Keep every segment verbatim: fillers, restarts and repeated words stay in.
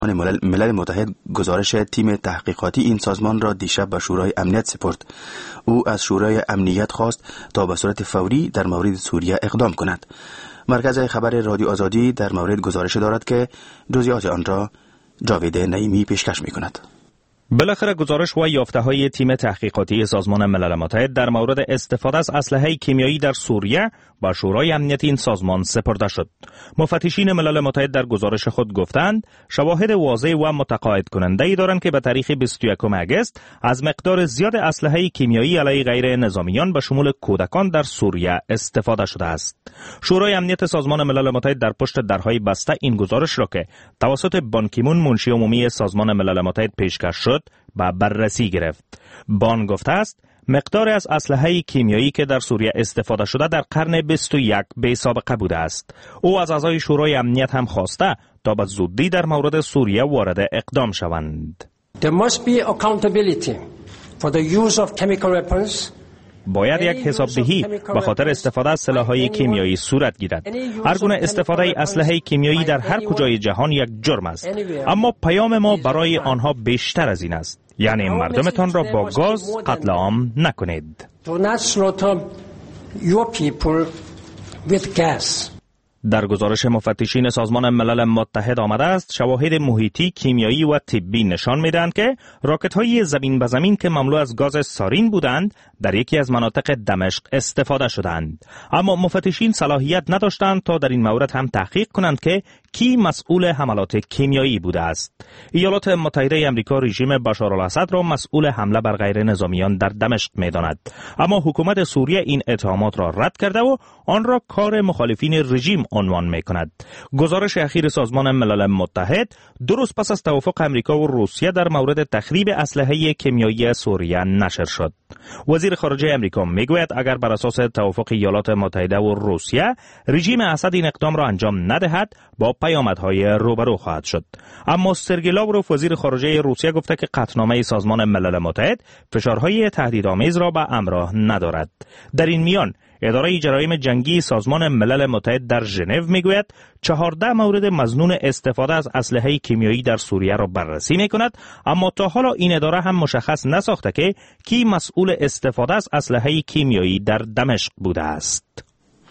ملل, ملل متحد گزارش تیم تحقیقاتی این سازمان را دیشب به شورای امنیت سپرد. او از شورای امنیت خواست تا به صورت فوری در مورد سوریه اقدام کند. مرکز خبر رادیو آزادی در مورد گزارش دارد که جزئیات آن را جاوید نعیمی پیشکش می کند. بالاخره گزارش و یافته‌های تیم تحقیقاتی سازمان ملل متحد در مورد استفاده از اسلحه کیمیایی در سوریه با شورای امنیت این سازمان سپرده شد. مفتشین ملل متحد در گزارش خود گفتند شواهد واضح و متقاعد کننده‌ای دارند که به تاریخ بیست و یکم آگوست از مقدار زیاد اسلحه کیمیایی علیه غیر نظامیان به شمول کودکان در سوریه استفاده شده است. شورای امنیت سازمان ملل متحد در پشت درهای بسته این گزارش را که توسط بان کی مون منشی عمومی سازمان ملل متحد پیشکش شد با بررسی گرفت. بان گفته است مقدار از اسلحه کیمیایی که در سوریه استفاده شده در قرن بیست و یک بی سابقه بوده است. او از اعضای شورای امنیت هم خواسته تا به زودی در مورد سوریه وارد اقدام شوند. There must be accountability for the use of chemical weapons. باید یک حسابدهی به خاطر استفاده از سلاح‌های کیمیایی صورت گیرد. هر گونه استفاده اسلحه کیمیایی در هر کجای جهان یک جرم است. اما پیام ما برای آنها بیشتر از این است. یعنی مردمتان را با گاز قتل عام نکنید. در گزارش مفتشین سازمان ملل متحد آمده است شواهد محیطی، کیمیایی و طبی نشان می‌دهند که راکت‌های زمین به زمین که مملو از گاز سارین بودند در یکی از مناطق دمشق استفاده شدند. اما مفتشین صلاحیت نداشتند تا در این مورد هم تحقیق کنند که کی مسئول حملات کیمیایی بوده است. ایالات متحده آمریکا رژیم بشار الاسد را مسئول حمله بر غیر نظامیان در دمشق می‌داند. اما حکومت سوریه این اتهامات را رد کرده و آن را کار مخالفین رژیم عنوان می‌کند. گزارش اخیر سازمان ملل متحد درست پس از توافق آمریکا و روسیه در مورد تخریب اسلحه کیمیایی سوریه نشر شد. وزیر خارجه آمریکا میگوید اگر بر اساس توافق ایالات متحده و روسیه رژیم اسد این اقدام را انجام ندهد با پیامدهای روبرو خواهد شد. اما سرگئی لاوروف وزیر خارجه روسیه گفته که قطعنامه سازمان ملل متحد فشارهای تهدیدآمیز را به همراه ندارد. در این میان اداره جرایم جنگی سازمان ملل متحد در ژنو میگوید چهارده مورد مظنون استفاده از اسلحه کیمیایی در سوریه را بررسی میکند، اما تا حالا این اداره هم مشخص نساخته که کی مسئول استفاده از اسلحه کیمیایی در دمشق بوده است.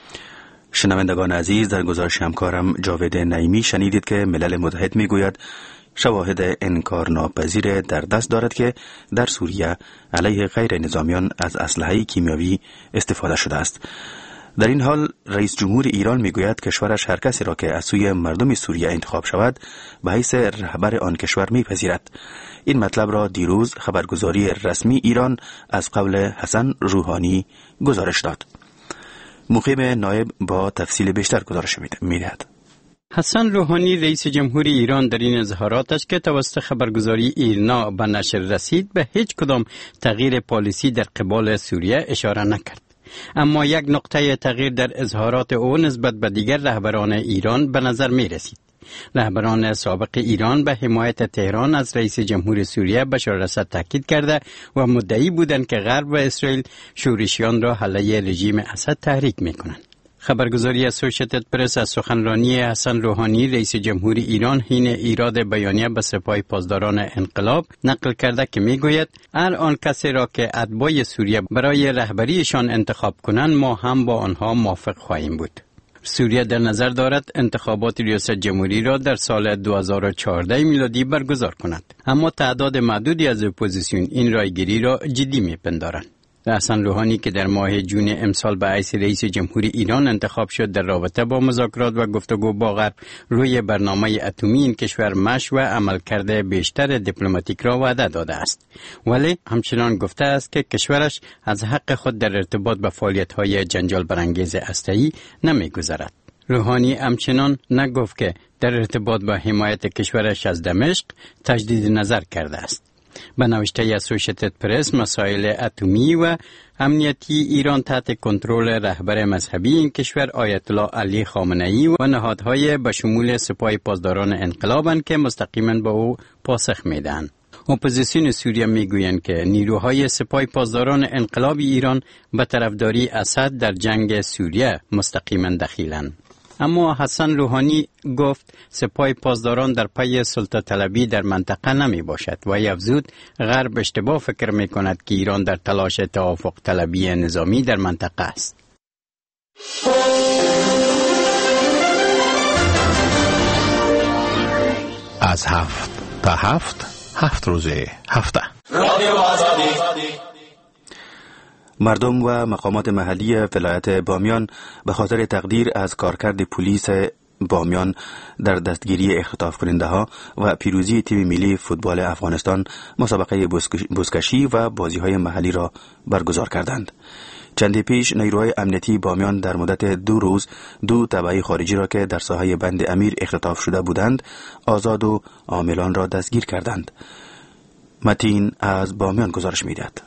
شنوندگان عزیز، در گزارش همکارم جاوید نعیمی شنیدید که ملل متحد میگوید شواهد انکار ناپذیر در دست دارد که در سوریه علیه غیر نظامیان از اسلحه کیمیایی استفاده شده است. در این حال رئیس جمهور ایران میگوید کشورش هر کسی را که از سوی مردم سوریه انتخاب شود به حیث رهبر آن کشور میپذیرد. این مطلب را دیروز خبرگزاری رسمی ایران از قول حسن روحانی گزارش داد. مقیم نایب با تفصیل بیشتر گزارش میدهد. حسن روحانی رئیس جمهور ایران در این اظهاراتش که توسط خبرگزاری ایرنا به نشر رسید به هیچ کدام تغییر پالیسی در قبال سوریه اشاره نکرد. اما یک نقطه تغییر در اظهارات او نسبت به دیگر رهبران ایران به نظر می رسید. رهبران سابق ایران به حمایت تهران از رئیس جمهور سوریه بشار الاسد تاکید کرده و مدعی بودند که غرب و اسرائیل شورشیان را علیه رژیم اسد تحریک می کنند. خبرگزاری اسوسییتد پرس از سخنرانی حسن روحانی رئیس جمهور ایران حین ایراد بیانیه به سپاه پاسداران انقلاب نقل کرده که میگوید هر آن کسی را که اتباع سوریه برای رهبریشان انتخاب کنند ما هم با آنها موافق خواهیم بود. سوریه در نظر دارد انتخابات ریاست جمهوری را در سال دو هزار و چهارده میلادی برگزار کند، اما تعداد معدودی از اپوزیسیون این رایگیری را جدی میپندارند. حسن روحانی که در ماه جون امسال به حیث رئیس جمهور ایران انتخاب شد در رابطه با مذاکرات و گفتگو با غرب روی برنامه اتمی این کشور مشی و عملکرد بیشتر دیپلماتیک را وعده داده است، ولی همچنان گفته است که کشورش از حق خود در ارتباط به فعالیت‌های جنجال برانگیز هسته‌ای نمی‌گذرد. روحانی همچنان نگفت که در ارتباط با حمایت کشورش از دمشق تجدید نظر کرده است. به نوشته اسوسییتد پرس مسائل اتمی و امنیتی ایران تحت کنترل رهبر مذهبی این کشور آیت الله علی خامنه‌ای و نهادهای به شمول سپاه پاسداران انقلابند که مستقیما به او پاسخ میدهند. اپوزیسیون سوریه میگویند که نیروهای سپاه پاسداران انقلاب ایران به طرفداری اسد در جنگ سوریه مستقیما دخیلند. اما حسن روحانی گفت سپاه پاسداران در پی سلطه طلبی در منطقه نمی باشد و افزود غرب اشتباه فکر می کند که ایران در تلاش توافق طلبی نظامی در منطقه است. از هفت تا هفت هفت روزه هفته مردم و مقامات محلی ولایت بامیان به خاطر تقدیر از کارکرد پلیس بامیان در دستگیری اختطاف کننده ها و پیروزی تیم ملی فوتبال افغانستان مسابقه بزکشی و بازی های محلی را برگزار کردند. چندی پیش نیروهای امنیتی بامیان در مدت دو روز دو تبعی خارجی را که در ساحه بند امیر اختطاف شده بودند آزاد و عاملان را دستگیر کردند. متین از بامیان گزارش می‌دهد.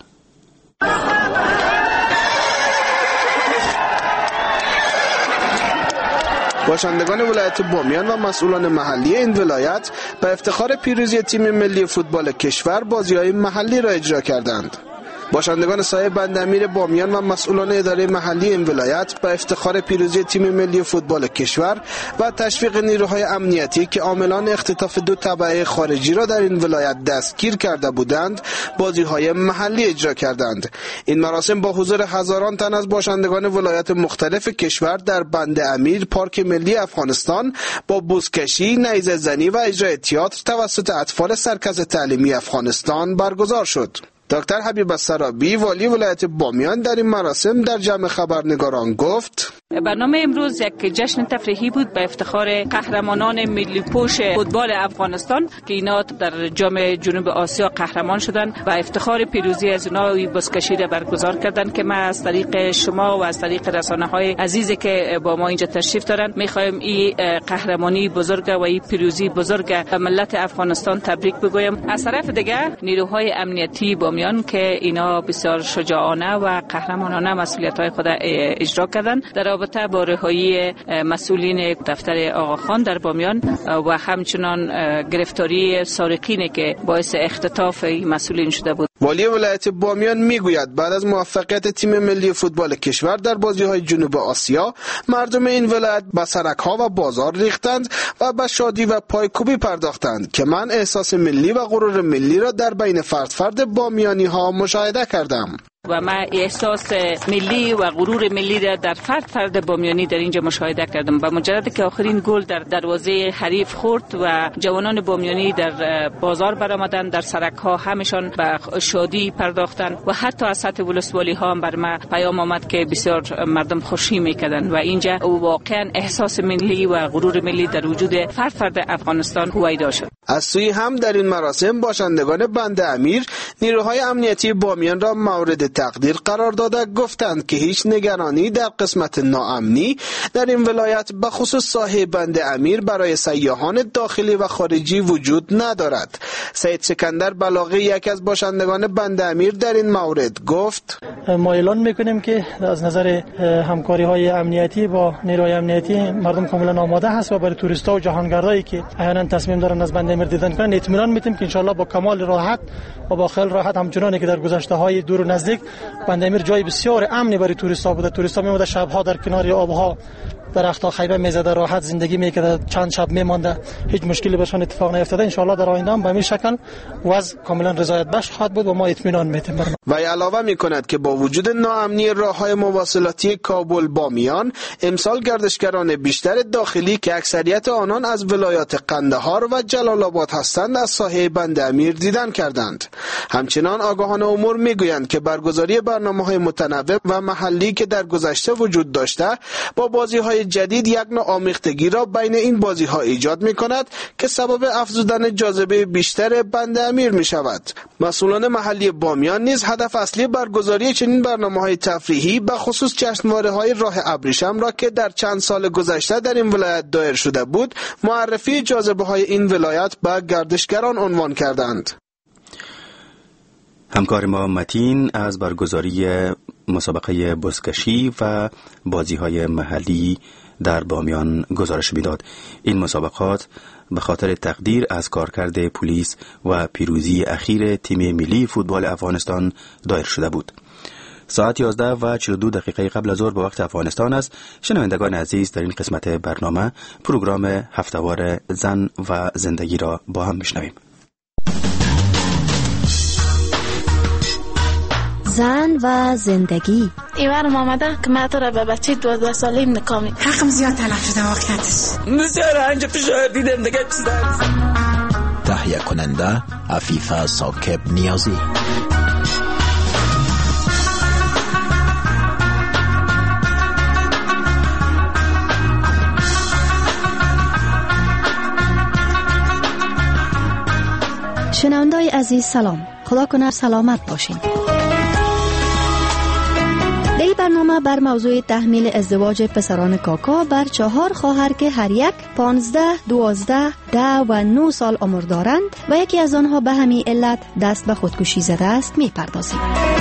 باشندگان ولایت بامیان و مسئولان محلی این ولایت به افتخار پیروزی تیم ملی فوتبال کشور بازی‌های محلی را اجرا کردند. باشندگان سایه بند امیر بامیان و مسئولان اداره محلی این ولایت به افتخار پیروزی تیم ملی فوتبال کشور و تشویق نیروهای امنیتی که عاملان اختطاف دو تبعه خارجی را در این ولایت دستگیر کرده بودند بازی‌های محلی اجرا کردند. این مراسم با حضور هزاران تن از باشندگان ولایت مختلف کشور در بند امیر پارک ملی افغانستان با بزکشی، نیزه زنی و اجرای تئاتر توسط اطفال سرکس تعلیمی افغانستان برگزار شد. دکتر حبیب السرابی والی ولایت بامیان در این مراسم در جمع خبرنگاران گفت: برنامه امروز یک جشن تفریحی بود به افتخار قهرمانان ملی پوش فوتبال افغانستان که اینا در جام جنوب آسیا قهرمان شدن و افتخار پیروزی از اونها بزکشی را برگزار کردن که ما از طریق شما و از طریق رسانه‌های عزیزی که با ما اینجا تشریف دارن می‌خوایم این قهرمانی بزرگ و این پیروزی بزرگ ملت افغانستان تبریک بگویم. از طرف دیگه نیروهای امنیتی بامیان که اینا بسیار شجاعانه و قهرمانانه مسئولیت‌های خود اجرا کردن در رابطه با رهایی مسئولین دفتر آقاخان در بامیان و همچنان گرفتاری سارقینی که باعث اختطاف مسئولین شده بود. والی ولایت بامیان میگوید بعد از موفقیت تیم ملی فوتبال کشور در بازی‌های جنوب آسیا مردم این ولایت به سرک‌ها و بازار ریختند و به شادی و پایکوبی پرداختند که من احساس ملی و غرور ملی را در بین فرد فرد بامیانی‌ها مشاهده کردم. و من احساس ملی و غرور ملی را در فرد فرد بامیانی در اینجا مشاهده کردم. با مجرد که آخرین گل در دروازه حریف خورد و جوانان بامیانی در بازار برآمدند، در سرک ها همشان به شادی پرداختند و حتی از سطح ولسوالی ها هم بر ما پیام آمد که بسیار مردم خوشی میکردند و اینجا واقعا احساس ملی و غرور ملی در وجود فرد فرد افغانستان هویدا شد. از سوی هم در این مراسم باشندگان بند امیر نیروهای امنیتی بامیان را مورد تقدیر قرار داده گفتند که هیچ نگرانی در قسمت ناامنی در این ولایت به خصوص ساحه بند امیر برای سیاحان داخلی و خارجی وجود ندارد. سید سکندر بلاغی یک از باشندگان بند امیر در این مورد گفت: ما اعلان میکنیم که از نظر همکاری های امنیتی با نیروهای امنیتی مردم کاملا آماده هست و برای توریستا و جهانگردایی که احیانا تصمیم دارن از بند امیر دیدن کنن اطمینان میتیم که انشالله با کمال راحت و با خیال راحت همچنانی که در گذشته های دور و نزدیک بند امیر جای بسیار امنی برای توریستا بوده. توریستا میومده شبها در کنار آبها درختها خیمه میزده راحت زندگی میکرده، چند شب میمانده، هیچ مشکلی برشان اتفاق نیفتاده. ان شاء الله در آینده هم به همین شکل وضع کاملا رضایت بخش خواهد بود و ما اطمینان میتیم. و علاوه میکند که با وجود ناامنی راههای مواصلاتی کابل بامیان امسال گردشگران بیشتر داخلی که اکثریت آنان از ولایات قندهار و جلال آباد هستند از ساحه بند امیر دیدن کردند. همچنان آگاهان امور میگویند که برگزاری برنامه‌های متنوع و محلی که در گذشته وجود داشته با بازی‌های جدید یک نوع آمیختگی را بین این بازی‌ها ایجاد می‌کند که سبب افزودن جاذبه بیشتر بند امیر می‌شود. مسئولان محلی بامیان نیز هدف اصلی برگزاری چنین برنامه‌های تفریحی به خصوص جشنواره‌های راه ابریشم را که در چند سال گذشته در این ولایت دایر شده بود معرفی جاذبه‌های این ولایت به گردشگران عنوان کردند. همکار ما متین از برگزاری مسابقه بزکشی و بازی‌های محلی در بامیان گزارش می‌داد. این مسابقات به خاطر تقدیر از کارکرد پلیس و پیروزی اخیر تیم ملی فوتبال افغانستان دایر شده بود. ساعت یازده و چهل و دو دقیقه قبل از ظهر به وقت افغانستان است. شنوندگان عزیز، در این قسمت برنامه پروگرام هفتهوار زن و زندگی را با هم بشنویم. زن و زندگی. ایوانم آمده که من تو را به بچه دوازده سالیم نکامی. حقم زیاد تلف شده واقعیتش. بسیار انجا فشار دیدم دیگه چیز تهیه کننده عفیفه ساکب نیازی. شنوندای عزیز سلام. خدا کنه سلامت باشین. در این برنامه بر موضوع تحمیل ازدواج پسران کاکا بر چهار خواهر که هر یک پانزده، دوازده، ده و نه سال عمر دارند و یکی از آنها به همین علت دست به خودکشی زده است می پردازیم.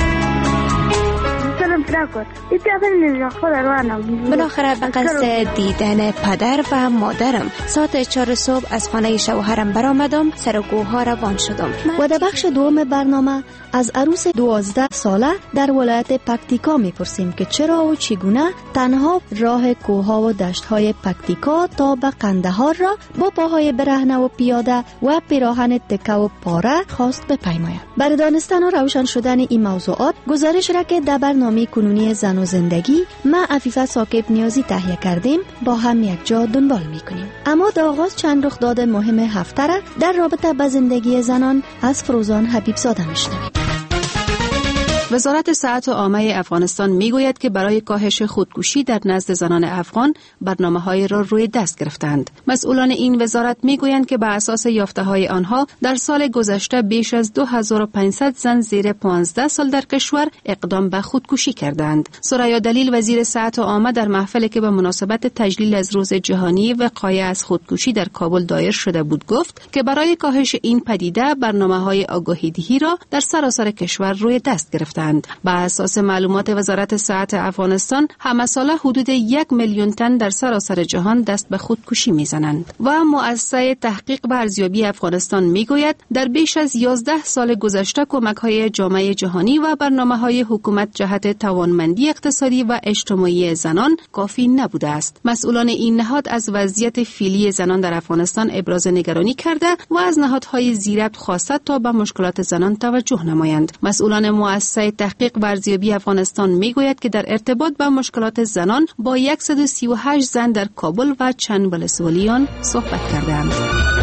بالاخره به قصد دیدن پدر و مادرم ساعت چهار صبح از خانه شوهرم برآمدم، سر و گوها روان شدم. و در بخش دوم برنامه از عروس دوازده ساله در ولایت پکتیکا میپرسیم که چرا و چگونه تنها راه کوهها و دشتهای پکتیکا تا به قندهار را با پاهای برهنه و پیاده و پیراهن تکه و پاره خواست بپیماید. برای دانستن و روشن شدن این موضوعات گزارش را که در برنامه کنونی زن و زندگی ما عفیفه ساکب نیازی تهیه کردیم با هم یک جا دنبال میکنیم. اما در آغاز چند رخداد مهم هفته را در رابطه با زندگی زنان از فروزان حبیب زاده میشنویم. وزارت صحت عامه افغانستان میگوید که برای کاهش خودکشی در نزد زنان افغان برنامه‌های را روی دست گرفتند. مسئولان این وزارت میگویند که بر اساس یافته‌های آنها در سال گذشته بیش از دو هزار و پانصد زن زیر پانزده سال در کشور اقدام به خودکشی کردند. ثریا دلیل وزیر صحت عامه در محفلی که به مناسبت تجلیل از روز جهانی وقایع از خودکشی در کابل دایر شده بود گفت که برای کاهش این پدیده برنامه‌های آگاهی‌دهی را در سراسر کشور روی دست گرفتند. بر اساس معلومات وزارت صحت افغانستان همه ساله حدود یک میلیون تن در سراسر جهان دست به خودکشی میزنند و مؤسسه تحقیق و ارزیابی افغانستان میگوید در بیش از یازده سال گذشته کمک‌های جامعه جهانی و برنامه‌های حکومت جهت توانمندی اقتصادی و اجتماعی زنان کافی نبوده است. مسئولان این نهاد از وضعیت فعلی زنان در افغانستان ابراز نگرانی کرده و از نهادهای زیربط خواسته تا به مشکلات زنان توجه نمایند. مسئولان مؤسسه تحقیق و ارزیابی افغانستان میگوید که در ارتباط با مشکلات زنان با صد و سی و هشت زن در کابل و چند ولسوالیان صحبت کردند.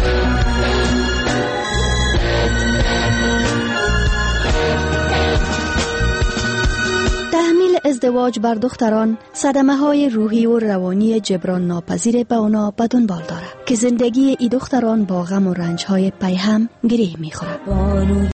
تحمیل ازدواج بر دختران صدمه های روحی و روانی جبران ناپذیر به اونا به دنبال داره که زندگی ای دختران با غم و رنج های پی هم گره میخوره.